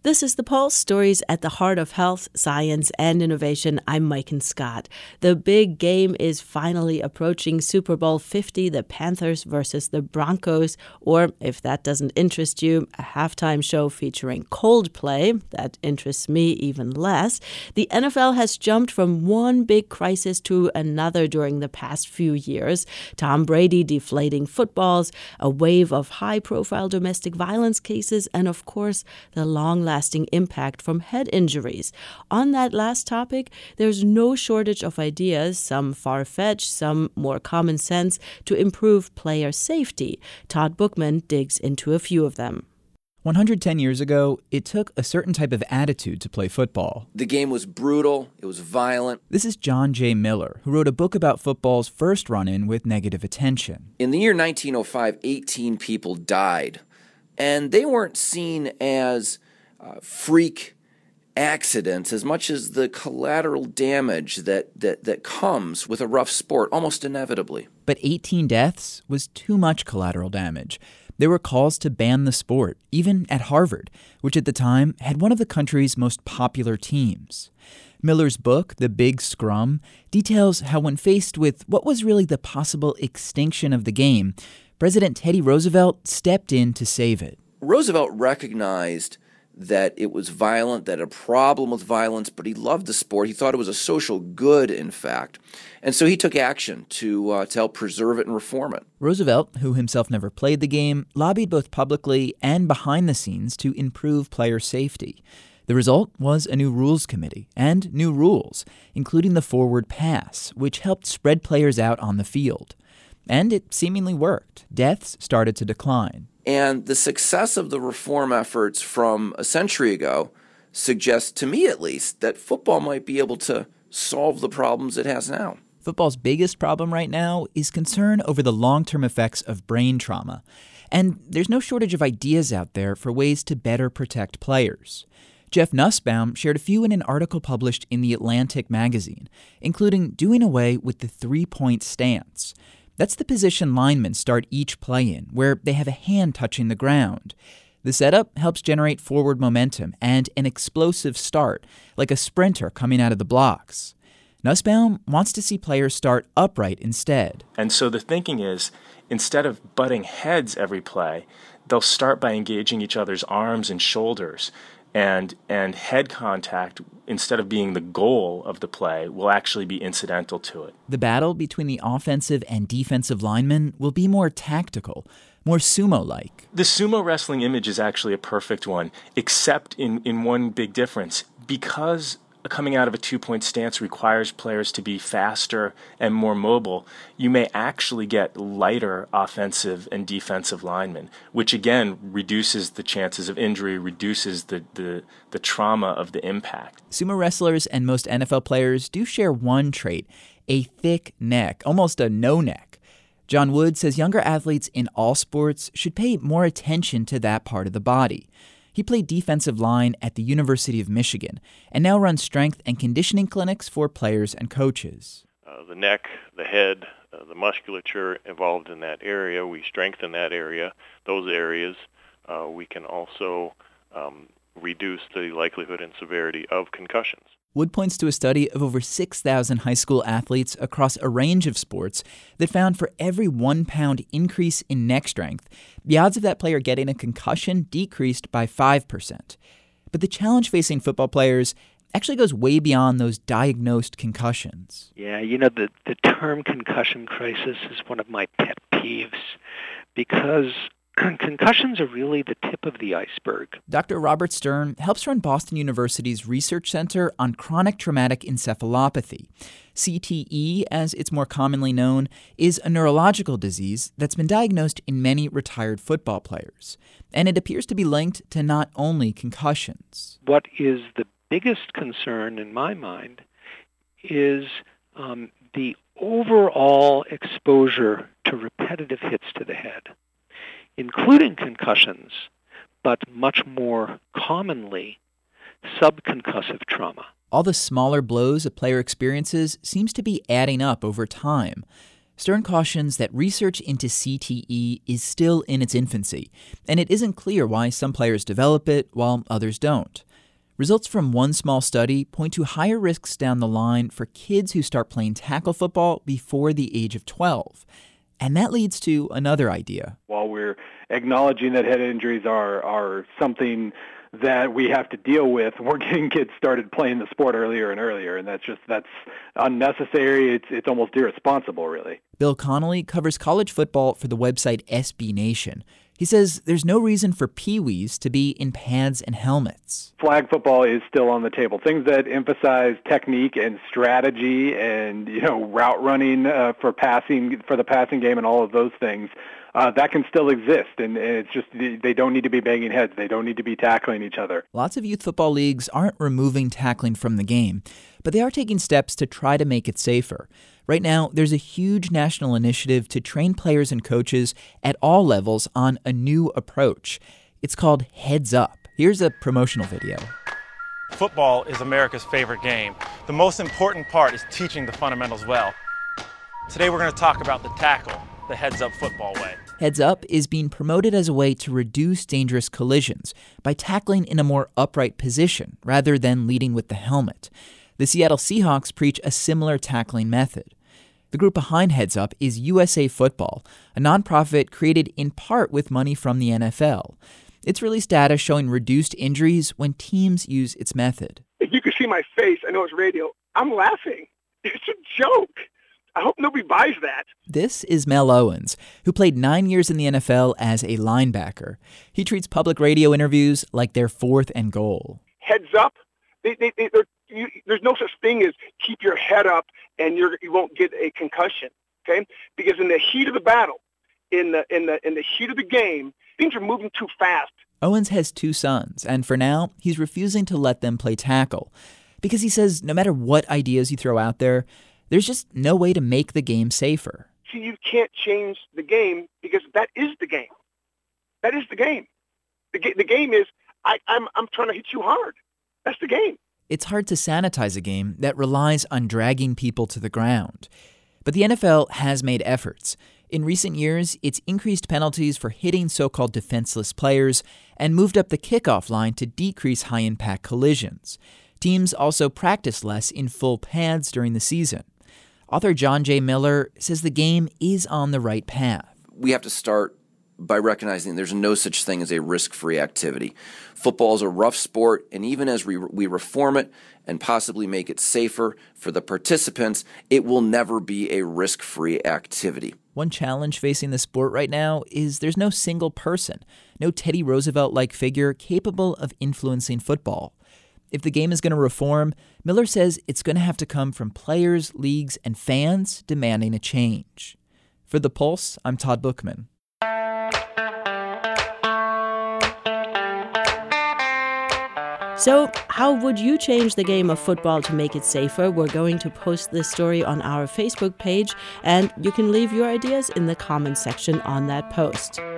This is The Pulse, stories at the heart of health, science, and innovation. I'm Maiken Scott. The big game is finally approaching. Super Bowl 50, the Panthers versus the Broncos. Or, if that doesn't interest you, a halftime show featuring Coldplay. That interests me even less. The NFL has jumped from one big crisis to another during the past few years. Tom Brady deflating footballs, a wave of high-profile domestic violence cases, and, of course, the long-lasting impact from head injuries. On that last topic, there's no shortage of ideas, some far-fetched, some more common sense, to improve player safety. Todd Bookman digs into a few of them. 110 years ago, it took a certain type of attitude to play football. The game was brutal. It was violent. This is John J. Miller, who wrote a book about football's first run-in with negative attention. In the year 1905, 18 people died, and they weren't seen as freak accidents as much as the collateral damage that comes with a rough sport, almost inevitably. But 18 deaths was too much collateral damage. There were calls to ban the sport, even at Harvard, which at the time had one of the country's most popular teams. Miller's book, The Big Scrum, details how when faced with what was really the possible extinction of the game, President Teddy Roosevelt stepped in to save it. Roosevelt recognized that it was violent, that a problem with violence, but he loved the sport. He thought it was a social good, in fact. And so he took action to help preserve it and reform it. Roosevelt, who himself never played the game, lobbied both publicly and behind the scenes to improve player safety. The result was a new rules committee and new rules, including the forward pass, which helped spread players out on the field. And it seemingly worked. Deaths started to decline. And the success of the reform efforts from a century ago suggests, to me at least, that football might be able to solve the problems it has now. Football's biggest problem right now is concern over the long-term effects of brain trauma. And there's no shortage of ideas out there for ways to better protect players. Jeff Nussbaum shared a few in an article published in The Atlantic magazine, including doing away with the three-point stance. That's the position linemen start each play in, where they have a hand touching the ground. The setup helps generate forward momentum and an explosive start, like a sprinter coming out of the blocks. Nussbaum wants to see players start upright instead. And so the thinking is, instead of butting heads every play, they'll start by engaging each other's arms and shoulders. And head contact, instead of being the goal of the play, will actually be incidental to it. The battle between the offensive and defensive linemen will be more tactical, more sumo-like. The sumo wrestling image is actually a perfect one, except in one big difference. Because coming out of a two-point stance requires players to be faster and more mobile, you may actually get lighter offensive and defensive linemen, which again reduces the chances of injury, reduces the trauma of the impact. Sumo wrestlers and most NFL players do share one trait, a thick neck, almost a no neck. John Wood says younger athletes in all sports should pay more attention to that part of the body. He played defensive line at the University of Michigan and now runs strength and conditioning clinics for players and coaches. The neck, the head, the musculature involved in that area, we strengthen that area. Those areas, we can also reduce the likelihood and severity of concussions. Wood points to a study of over 6,000 high school athletes across a range of sports that found for every 1 pound increase in neck strength, the odds of that player getting a concussion decreased by 5%. But the challenge facing football players actually goes way beyond those diagnosed concussions. Yeah, the term concussion crisis is one of my pet peeves because concussions are really the tip of the iceberg. Dr. Robert Stern helps run Boston University's Research Center on Chronic Traumatic Encephalopathy. CTE, as it's more commonly known, is a neurological disease that's been diagnosed in many retired football players. And it appears to be linked to not only concussions. What is the biggest concern in my mind is the overall exposure to repetitive hits to the head, including concussions, but much more commonly, subconcussive trauma. All the smaller blows a player experiences seems to be adding up over time. Stern cautions that research into CTE is still in its infancy, and it isn't clear why some players develop it while others don't. Results from one small study point to higher risks down the line for kids who start playing tackle football before the age of 12. And that leads to another idea. While we're acknowledging that head injuries are something that we have to deal with, we're getting kids started playing the sport earlier and earlier, and that's unnecessary. It's almost irresponsible, really. Bill Connolly covers college football for the website SB Nation. He says there's no reason for peewees to be in pads and helmets. Flag football is still on the table. Things that emphasize technique and strategy and route running for the passing game and all of those things, that can still exist. And it's just they don't need to be banging heads. They don't need to be tackling each other. Lots of youth football leagues aren't removing tackling from the game, but they are taking steps to try to make it safer. Right now, there's a huge national initiative to train players and coaches at all levels on a new approach. It's called Heads Up. Here's a promotional video. Football is America's favorite game. The most important part is teaching the fundamentals well. Today we're going to talk about the tackle, the Heads Up football way. Heads Up is being promoted as a way to reduce dangerous collisions by tackling in a more upright position rather than leading with the helmet. The Seattle Seahawks preach a similar tackling method. The group behind Heads Up is USA Football, a nonprofit created in part with money from the NFL. It's released data showing reduced injuries when teams use its method. If you can see my face, I know it's radio, I'm laughing. It's a joke. I hope nobody buys that. This is Mel Owens, who played 9 years in the NFL as a linebacker. He treats public radio interviews like they're 4th and goal. Heads up. There's no such thing as keep your head up and you won't get a concussion, okay? Because in the heat of the battle, in the heat of the game, things are moving too fast. Owens has 2 sons, and for now, he's refusing to let them play tackle. Because he says no matter what ideas you throw out there, there's just no way to make the game safer. See, you can't change the game because that is the game. That is the game. The game is I'm trying to hit you hard. That's the game. It's hard to sanitize a game that relies on dragging people to the ground. But the NFL has made efforts. In recent years, it's increased penalties for hitting so-called defenseless players and moved up the kickoff line to decrease high-impact collisions. Teams also practice less in full pads during the season. Author John J. Miller says the game is on the right path. We have to start by recognizing there's no such thing as a risk-free activity. Football is a rough sport, and even as we reform it and possibly make it safer for the participants, it will never be a risk-free activity. One challenge facing the sport right now is there's no single person, no Teddy Roosevelt-like figure capable of influencing football. If the game is going to reform, Miller says it's going to have to come from players, leagues, and fans demanding a change. For The Pulse, I'm Todd Bookman. So, how would you change the game of football to make it safer? We're going to post this story on our Facebook page, and you can leave your ideas in the comments section on that post.